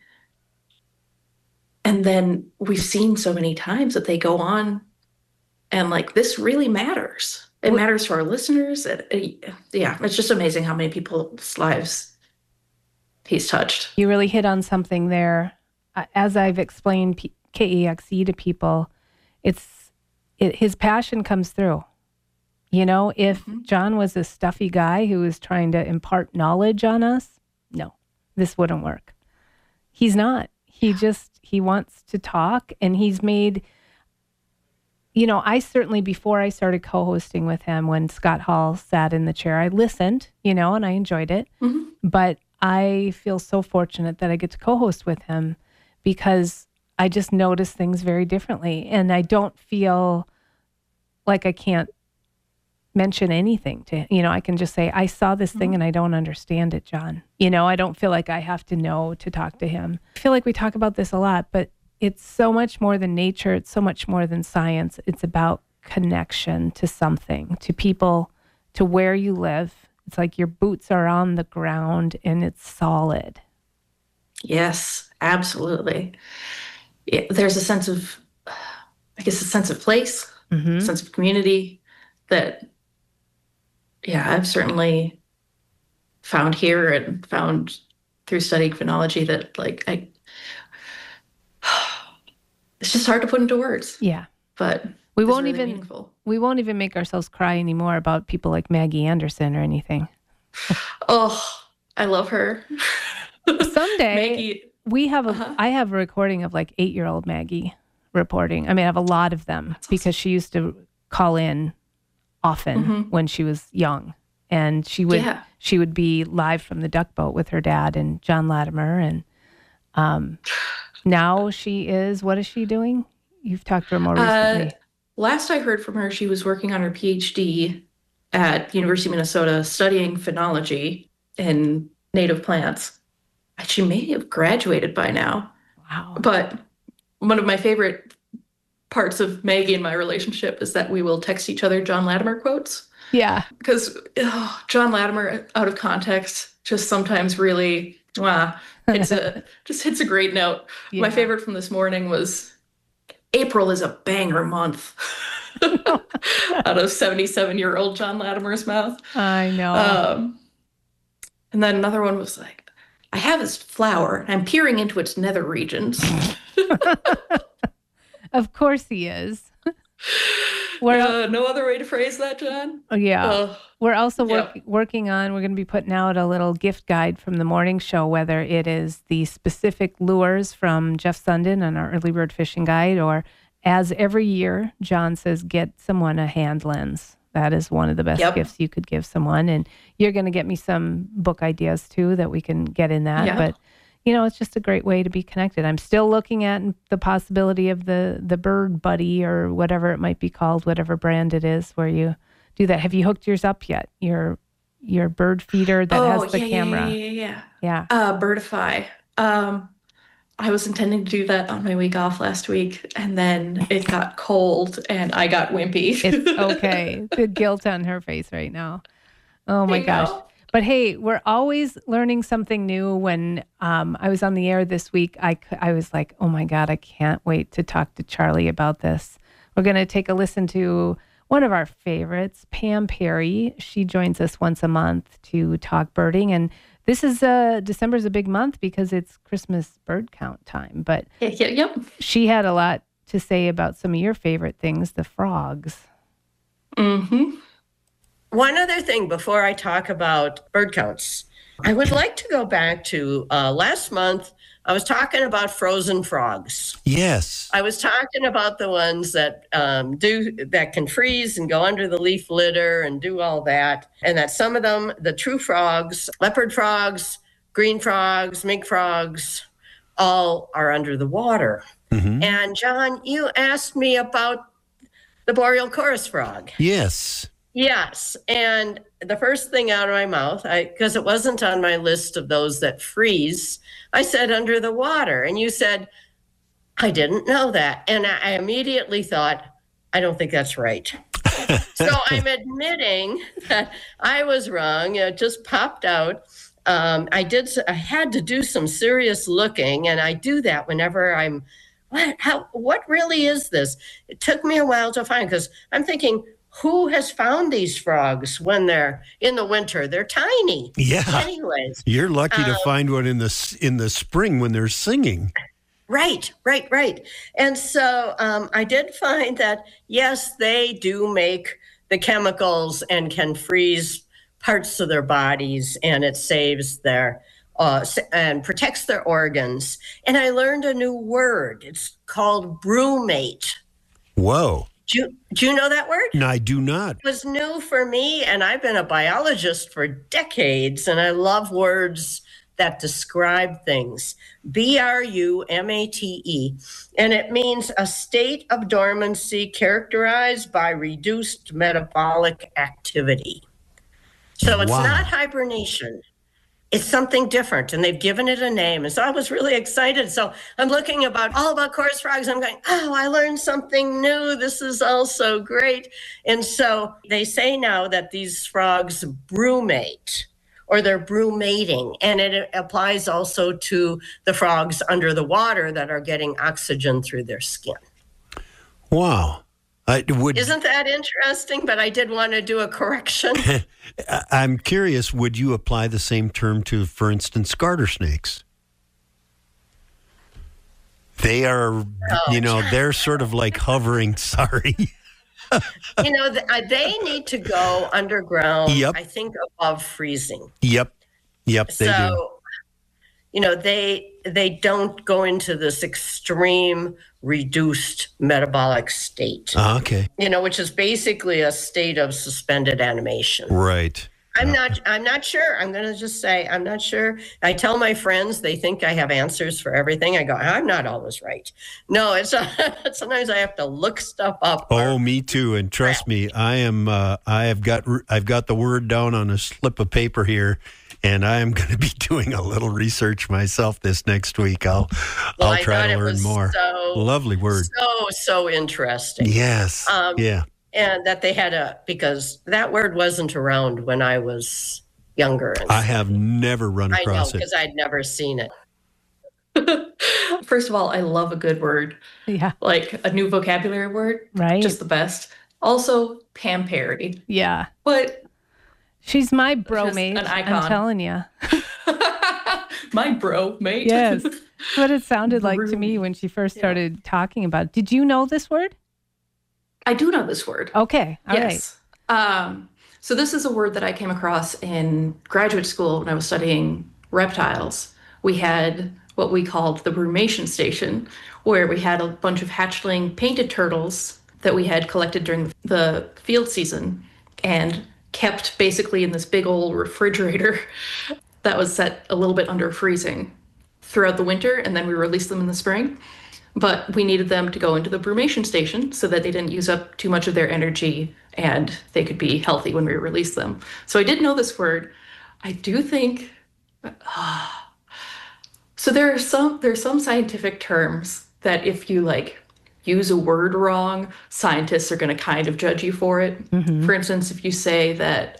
And then we've seen so many times that they go on and like, this really matters. It matters to our listeners. Yeah, it's just amazing how many people's lives he's touched. You really hit on something there. As I've explained KEXE to people, his passion comes through. You know, if John was a stuffy guy who was trying to impart knowledge on us, no, this wouldn't work. He's not. He wants to talk, and he's made, you know, I certainly, before I started co-hosting with him, when Scott Hall sat in the chair, I listened, you know, and I enjoyed it. Mm-hmm. But I feel so fortunate that I get to co-host with him because I just notice things very differently. And I don't feel like I can't mention anything to, you know, I can just say, I saw this thing and I don't understand it, John. You know, I don't feel like I have to know to talk to him. I feel like we talk about this a lot, but it's so much more than nature. It's so much more than science. It's about connection to something, to people, to where you live. It's like your boots are on the ground and it's solid. Yes, absolutely. There's a sense of, I guess, a sense of place, a sense of community that, yeah, I've certainly found here and found through studying phenology that, like, it's just hard to put into words. Yeah. But we won't even make ourselves cry anymore about people like Maggie Anderson or anything. Oh, I love her. Someday Maggie. We have I have a recording of like 8-year-old Maggie reporting. I mean, I have a lot of them because she used to call in often when she was young, and she would be live from the duck boat with her dad and John Latimer, and now she is. What is she doing? You've talked to her more recently. Last I heard from her, she was working on her PhD at University of Minnesota, studying phenology in native plants. She may have graduated by now. Wow. But one of my favorite parts of Maggie and my relationship is that we will text each other John Latimer quotes. Yeah. Because John Latimer, out of context, just sometimes really hits a great note. Yeah. My favorite from this morning was, April is a banger month. Out of 77-year-old John Latimer's mouth. I know. And then another one was like, I have his flower, and I'm peering into its nether regions. Of course he is. No other way to phrase that, John? Oh, yeah. We're also working on, we're going to be putting out a little gift guide from the morning show, whether it is the specific lures from Jeff Sundin on our early bird fishing guide, or as every year, John says, get someone a hand lens. That is one of the best gifts you could give someone. And you're going to get me some book ideas too that we can get in that. Yeah. But, it's just a great way to be connected. I'm still looking at the possibility of the Bird Buddy or whatever it might be called, whatever brand it is, where you do that. Have you hooked yours up yet? Your bird feeder that has the camera? Yeah. Birdify. I was intending to do that on my week off last week, and then it got cold, and I got wimpy. It's okay. The guilt on her face right now. Oh, my gosh. But hey, we're always learning something new. When I was on the air this week, I was like, oh, my God, I can't wait to talk to Charlie about this. We're going to take a listen to one of our favorites, Pam Perry. She joins us once a month to talk birding, and this is December's a big month because it's Christmas bird count time. But she had a lot to say about some of your favorite things, the frogs. Mm-hmm. One other thing before I talk about bird counts, I would like to go back to last month. I was talking about frozen frogs. Yes. I was talking about the ones that that can freeze and go under the leaf litter and do all that. And that some of them, the true frogs, leopard frogs, green frogs, mink frogs, all are under the water. Mm-hmm. And John, you asked me about the boreal chorus frog. Yes. Yes. And the first thing out of my mouth, because it wasn't on my list of those that freeze, I said under the water. And you said, I didn't know that. And I immediately thought, I don't think that's right. So I'm admitting that I was wrong. It just popped out. I had to do some serious looking, and I do that whenever I'm, what really is this? It took me a while to find, because I'm thinking, who has found these frogs when they're in the winter? They're tiny. Yeah. Anyways. You're lucky to find one in the spring when they're singing. Right. And so I did find that, yes, they do make the chemicals and can freeze parts of their bodies, and it saves their and protects their organs. And I learned a new word. It's called brumate. Whoa. Do you know that word? No, I do not. It was new for me, and I've been a biologist for decades, and I love words that describe things. BRUMATE, and it means a state of dormancy characterized by reduced metabolic activity. So it's not hibernation. It's something different, and they've given it a name. And so I was really excited. So I'm looking all about chorus frogs. I'm going, oh, I learned something new. This is all so great. And so they say now that these frogs brumate, or they're brumating. And it applies also to the frogs under the water that are getting oxygen through their skin. Wow. Isn't that interesting? But I did want to do a correction. I'm curious, would you apply the same term to, for instance, garter snakes? They are, they're sort of like hovering, sorry. They need to go underground, I think, above freezing. Yep, they do. They don't go into this extreme reduced metabolic state. Okay. Which is basically a state of suspended animation. Right. I'm not sure. I'm going to just say, I'm not sure. I tell my friends, they think I have answers for everything. I go, I'm not always right. No, it's sometimes I have to look stuff up. Oh, me too. And trust me, I've got the word down on a slip of paper here, and I am going to be doing a little research myself this next week. I'll try to learn more. Lovely word. So interesting. Yes. Yeah. And that they had because that word wasn't around when I was younger. I have never run across it. Because I'd never seen it. First of all, I love a good word, Yeah. like a new vocabulary word. Right. Just the best. Also, Pam Parody. Yeah. But She's my just bro mate. an icon. I'm telling you. My bro mate. Yes. That's what it sounded like to me when she first started talking about it. Did you know this word? I do know this word. Okay. All right. So this is a word that I came across in graduate school when I was studying reptiles. We had what we called the brumation station, where we had a bunch of hatchling painted turtles that we had collected during the field season and kept basically in this big old refrigerator that was set a little bit under freezing throughout the winter, and then we released them in the spring. But we needed them to go into the brumation station so that they didn't use up too much of their energy and they could be healthy when we released them. So I did know this word. I do think... So there's some scientific terms that if you use a word wrong, scientists are going to kind of judge you for it. Mm-hmm. For instance, if you say that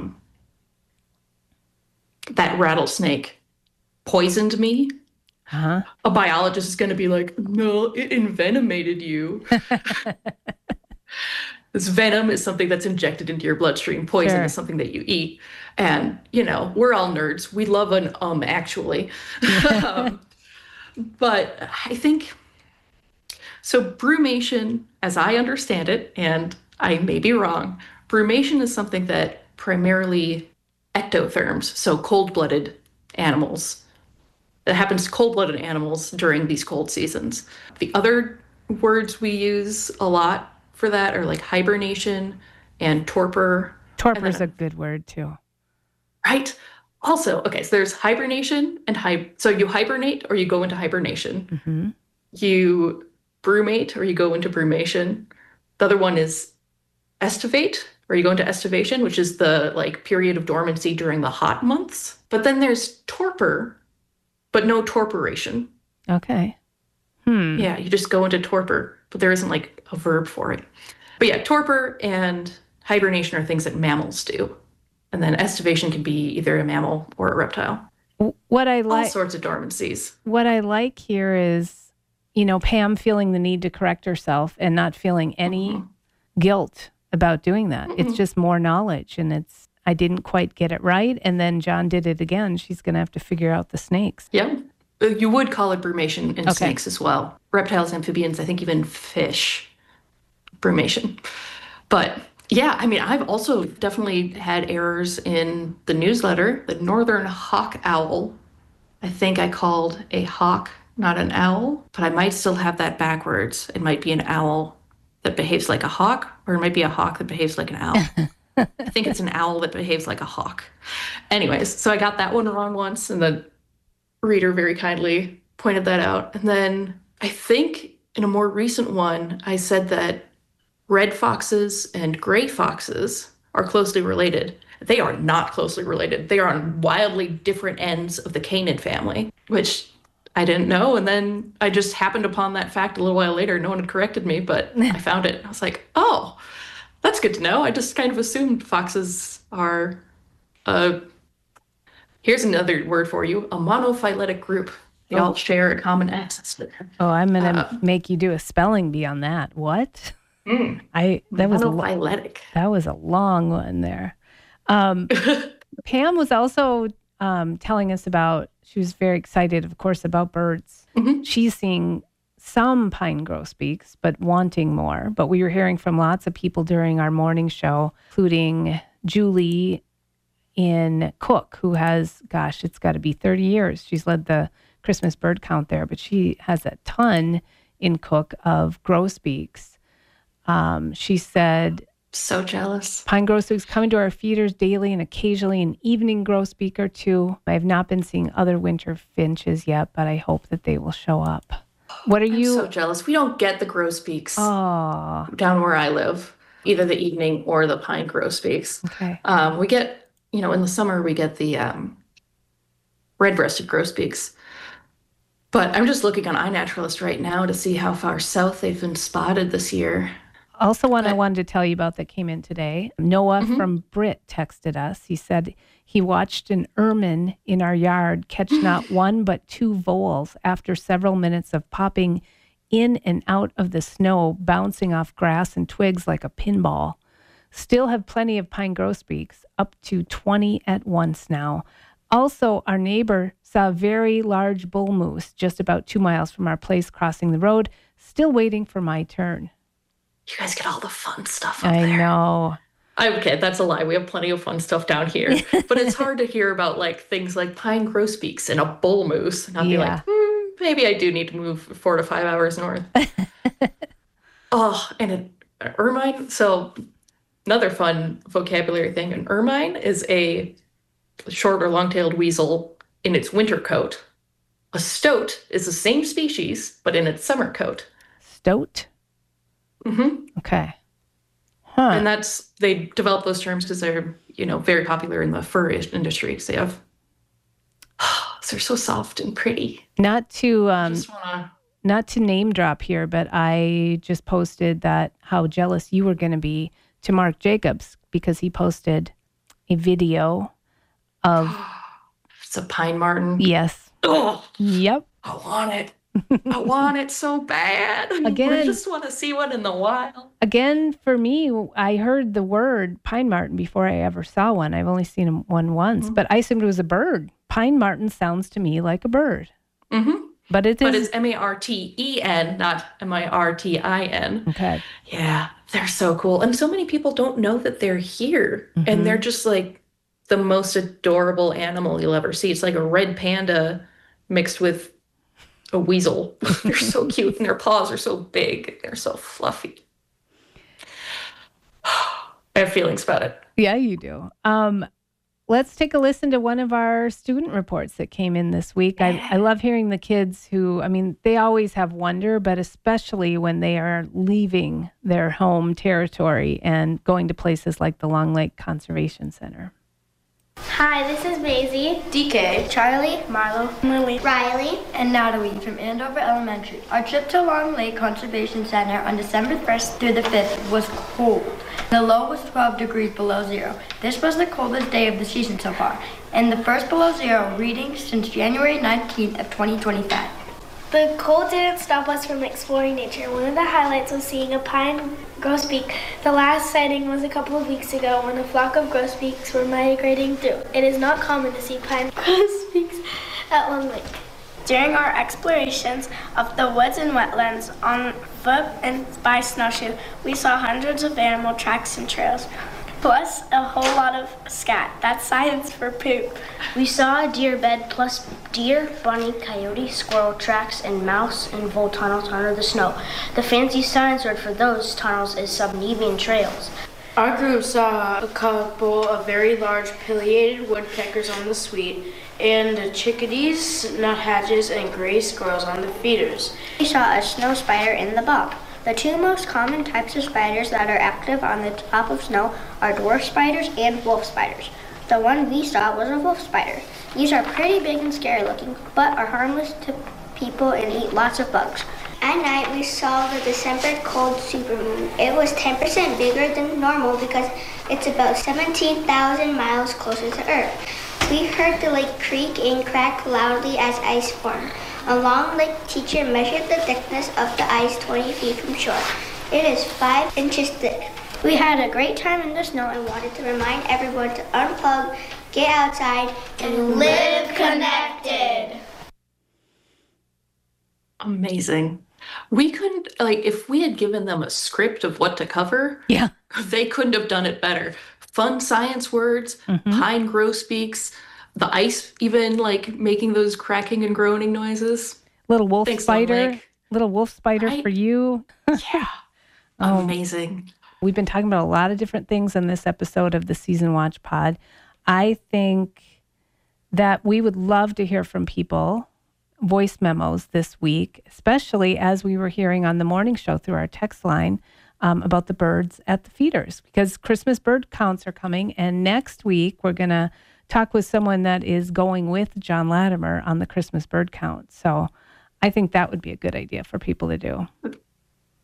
that rattlesnake poisoned me, a biologist is going to be like, no, it envenomated you. This venom is something that's injected into your bloodstream. Poison is something that you eat. And, we're all nerds. We love an actually. But I think, so brumation, as I understand it, and I may be wrong, brumation is something that primarily ectotherms, so cold-blooded animals, it happens to cold-blooded animals during these cold seasons. The other words we use a lot for that are like hibernation and torpor. Torpor is a good word too. Right? Also, okay, so there's hibernation and so you hibernate or you go into hibernation. Mm-hmm. You brumate or you go into brumation. The other one is estivate or you go into estivation, which is the period of dormancy during the hot months. But then there's torpor, but no torporation. Okay. Yeah, you just go into torpor, but there isn't a verb for it. But yeah, torpor and hibernation are things that mammals do. And then estivation can be either a mammal or a reptile. What I like, all sorts of dormancies. What I like here is, Pam feeling the need to correct herself and not feeling any guilt about doing that. It's just more knowledge, and I didn't quite get it right, and then John did it again. She's going to have to figure out the snakes. Yeah. You would call it brumation in snakes as well. Reptiles, amphibians, I think even fish, brumation. But yeah, I've also definitely had errors in the newsletter. The northern hawk owl, I think I called a hawk, not an owl, but I might still have that backwards. It might be an owl that behaves like a hawk, or it might be a hawk that behaves like an owl. I think it's an owl that behaves like a hawk. Anyways, so I got that one wrong once, and the reader very kindly pointed that out. And then I think in a more recent one, I said that red foxes and gray foxes are closely related. They are not closely related. They are on wildly different ends of the canid family, which I didn't know. And then I just happened upon that fact a little while later. No one had corrected me, but I found it. I was like, oh, that's good to know. I just kind of assumed foxes are here's another word for you, a monophyletic group. They all share a common ancestor. Oh, I'm going to make you do a spelling bee on that. What? That was monophyletic. That was a long one there. Pam was also telling us about, she was very excited, of course, about birds. Mm-hmm. She's seeing some pine grosbeaks, but wanting more. But we were hearing from lots of people during our morning show, including Julie in Cook, who has, it's got to be 30 years. She's led the Christmas bird count there, but she has a ton in Cook of grosbeaks. She said, so jealous. Pine grosbeaks come into our feeders daily and occasionally an evening grosbeak or two. I have not been seeing other winter finches yet, but I hope that they will show up. What are you? I'm so jealous. We don't get the grosbeaks down where I live, either the evening or the pine grosbeaks. Okay. We get, in the summer, we get the red-breasted grosbeaks. But I'm just looking on iNaturalist right now to see how far south they've been spotted this year. Also, one I wanted to tell you about that came in today. Noah from Brit texted us. He said he watched an ermine in our yard catch not one but two voles after several minutes of popping in and out of the snow, bouncing off grass and twigs like a pinball. Still have plenty of pine grosbeaks, up to 20 at once now. Also, our neighbor saw a very large bull moose just about 2 miles from our place crossing the road, still waiting for my turn. You guys get all the fun stuff up I there. know. Okay, that's a lie. We have plenty of fun stuff down here. But it's hard to hear about like things like pine grosbeaks and a bull moose. And I'll be like, maybe I do need to move 4 to 5 hours north. And an ermine. So another fun vocabulary thing. An ermine is a short or long-tailed weasel in its winter coat. A stoat is the same species, but in its summer coat. Stoat? Mm-hmm. Okay. And they develop those terms because they're, very popular in the fur industry. Because they have, they're so soft and pretty. Not to name drop here, but I just posted that how jealous you were going to be to Mark Jacobs because he posted a video of. It's a pine marten. Yes. Oh. Yep. I want it. I want it so bad. Again, I just want to see one in the wild. Again, for me, I heard the word pine marten before I ever saw one. I've only seen one once, but I assumed it was a bird. Pine marten sounds to me like a bird. Mm-hmm. But it's Marten, not Martin. Okay. Yeah, they're so cool. And so many people don't know that they're here. Mm-hmm. And they're just like the most adorable animal you'll ever see. It's like a red panda mixed with a weasel. They're so cute, and their paws are so big. They're so fluffy. I have feelings about it. Yeah, you do. Let's take a listen to one of our student reports that came in this week. I love hearing the kids who, they always have wonder, but especially when they are leaving their home territory and going to places like the Long Lake Conservation Center. Hi, this is Maisie, DK, Charlie, Marlo, Lily, Riley, and Natalie from Andover Elementary. Our trip to Long Lake Conservation Center on December 1st through the 5th was cold. The low was 12 degrees below zero. This was the coldest day of the season so far, and the first below zero reading since January 19th of 2025. The cold didn't stop us from exploring nature. One of the highlights was seeing a pine grosbeak. The last sighting was a couple of weeks ago when a flock of grosbeaks were migrating through. It is not common to see pine grosbeaks at Long Lake. During our explorations of the woods and wetlands on foot and by snowshoe, we saw hundreds of animal tracks and trails, plus a whole lot of scat. That's science for poop. We saw a deer bed plus deer, bunny, coyote, squirrel tracks, and mouse and vole tunnels under the snow. The fancy science word for those tunnels is subnevian trails. Our group saw a couple of very large pileated woodpeckers on the sweet, and chickadees, nuthatches, and gray squirrels on the feeders. We saw a snow spider in the bog. The two most common types of spiders that are active on the top of snow are dwarf spiders and wolf spiders. The one we saw was a wolf spider. These are pretty big and scary looking, but are harmless to people and eat lots of bugs. At night, we saw the December cold supermoon. It was 10% bigger than normal because it's about 17,000 miles closer to Earth. We heard the lake creak and crack loudly as ice formed. A Long Lake teacher measured the thickness of the ice 20 feet from shore. It is 5 inches thick. We had a great time in the snow and wanted to remind everyone to unplug, get outside, and live connected. Amazing. We couldn't, if we had given them a script of what to cover, they couldn't have done it better. Fun science words, pine grosbeaks, the ice even making those cracking and groaning noises. Little wolf spider for you. Yeah. Amazing. We've been talking about a lot of different things in this episode of the Season Watch Pod. I think that we would love to hear from people, voice memos this week, especially as we were hearing on the morning show through our text line about the birds at the feeders, because Christmas bird counts are coming. And next week, we're going to talk with someone that is going with John Latimer on the Christmas bird count. So I think that would be a good idea for people to do.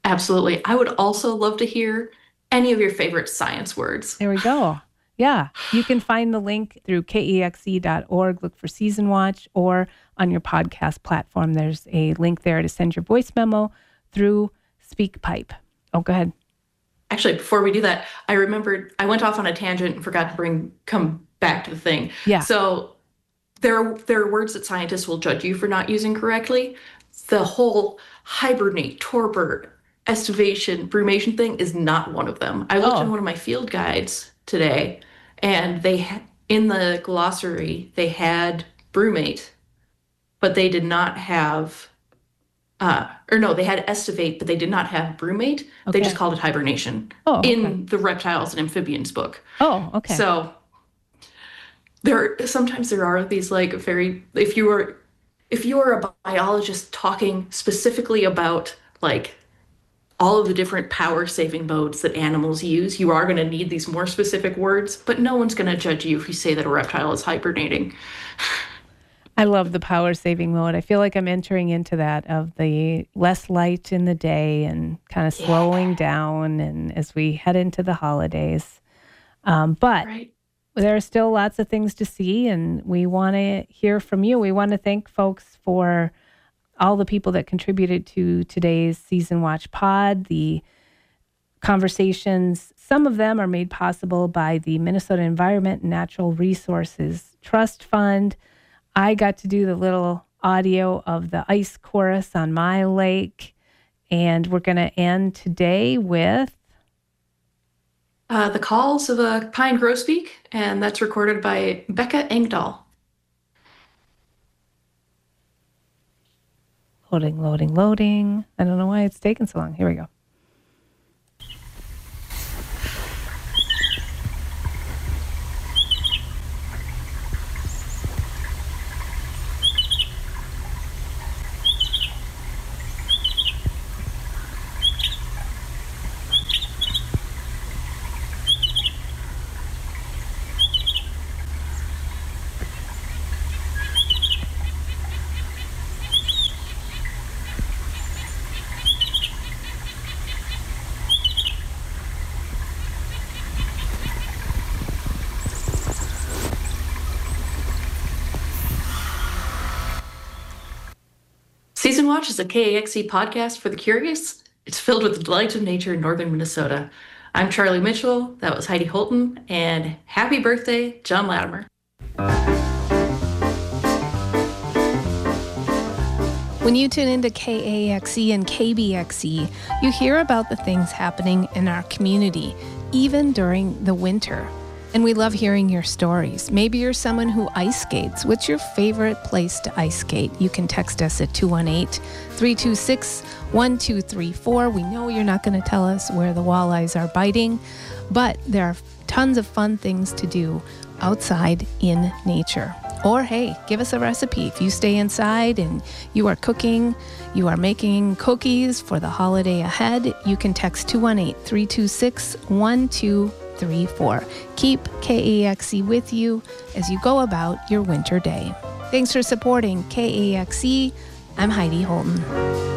Absolutely. I would also love to hear any of your favorite science words. There we go. Yeah. You can find the link through kexe.org. Look for Season Watch, or on your podcast platform. There's a link there to send your voice memo through SpeakPipe. Oh, go ahead. Actually, before we do that, I remembered I went off on a tangent and forgot to come back to the thing. Yeah. So there are words that scientists will judge you for not using correctly. The whole hibernate, torpor, estivation, brumation thing is not one of them. I looked in one of my field guides today, and in the glossary, they had brumate, but they did not have, they had estivate, but they did not have brumate. Okay. They just called it hibernation in the reptiles and amphibians book. Oh, okay. So sometimes there are these like very, if you are a biologist talking specifically about like all of the different power saving modes that animals use, you are going to need these more specific words, but no one's going to judge you if you say that a reptile is hibernating. I love the power saving mode. I feel like I'm entering into that, of the less light in the day and kind of slowing down, and as we head into the holidays. But there are still lots of things to see, and we want to hear from you. We want to thank folks for all the people that contributed to today's Season Watch pod. The conversations, some of them are made possible by the Minnesota Environment and Natural Resources Trust Fund. I got to do the little audio of the ice chorus on my lake, and we're going to end today with the calls of a pine grosbeak, and that's recorded by Becca Engdahl. Loading. I don't know why it's taking so long. Here we go. Season Watch is a KAXE podcast for the curious. It's filled with the delights of nature in northern Minnesota. I'm Charlie Mitchell. That was Heidi Holton. And happy birthday, John Latimer. When you tune into KAXE and KBXE, you hear about the things happening in our community, even during the winter. And we love hearing your stories. Maybe you're someone who ice skates. What's your favorite place to ice skate? You can text us at 218-326-1234. We know you're not going to tell us where the walleyes are biting, but there are tons of fun things to do outside in nature. Or hey, give us a recipe. If you stay inside and you are cooking, you are making cookies for the holiday ahead, you can text 218-326-1234. Keep KAXE with you as you go about your winter day. Thanks for supporting KAXE. I'm Heidi Holton.